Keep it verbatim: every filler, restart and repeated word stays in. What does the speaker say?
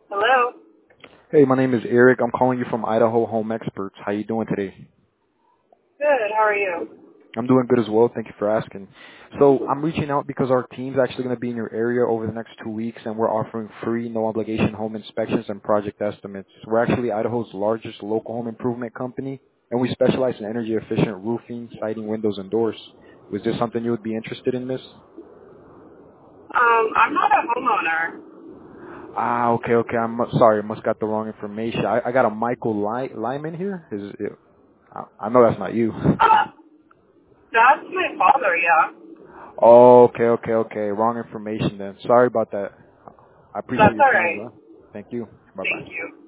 Hello. Hey, my name is Eric. I'm calling you from Idaho Home Experts. How you doing today? Good. How are you? I'm doing good as well. Thank you for asking. So I'm reaching out because our team's actually going to be in your area over the next two weeks, and we're offering free, no-obligation home inspections and project estimates. We're actually Idaho's largest local home improvement company, and we specialize in energy-efficient roofing, siding, windows, and doors. Was this something you would be interested in, miss? Um, I'm not a homeowner. Ah, okay, okay. I'm sorry. I must got the wrong information. I, I got a Michael Ly- Lyman here. Is it, I I know that's not you. Uh, that's my father. Yeah. Oh, okay, okay, okay. Wrong information then. Sorry about that. I appreciate That's your all time, right. though. Thank you. Bye-bye. Thank you.